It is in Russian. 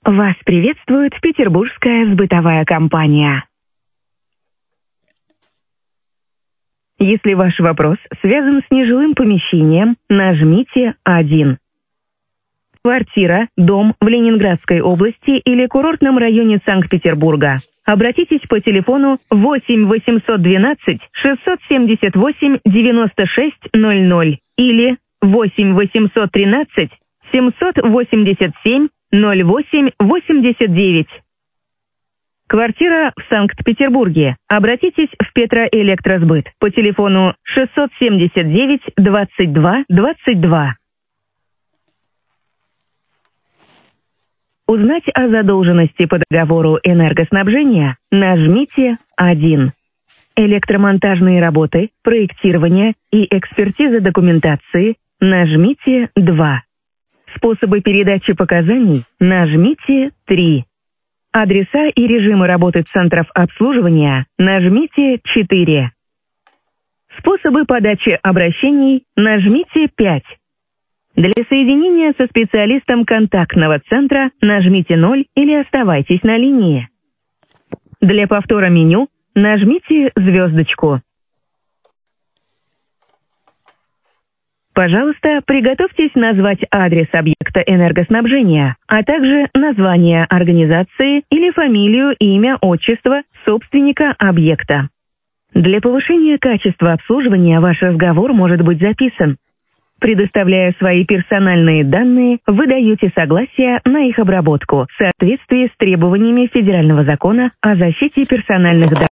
Вас приветствует Петербургская сбытовая компания. Если ваш вопрос связан с нежилым помещением, нажмите 1. Квартира, дом в Ленинградской области или курортном районе Санкт-Петербурга. Обратитесь по телефону 8 812 678 96 00 или 8 813 787 08 89. Квартира в Санкт-Петербурге. Обратитесь в Петроэлектросбыт по телефону 679 22 22. Узнать о задолженности по договору энергоснабжения нажмите 1. Электромонтажные работы, проектирование и экспертиза документации нажмите 2. Способы передачи показаний нажмите 3. Адреса и режимы работы центров обслуживания нажмите 4. Способы подачи обращений нажмите 5. Для соединения со специалистом контактного центра нажмите 0 или оставайтесь на линии. Для повтора меню нажмите звездочку. Пожалуйста, приготовьтесь назвать адрес объекта энергоснабжения, а также название организации или фамилию, имя, отчество собственника объекта. Для повышения качества обслуживания ваш разговор может быть записан. Предоставляя свои персональные данные, вы даете согласие на их обработку в соответствии с требованиями Федерального закона о защите персональных данных.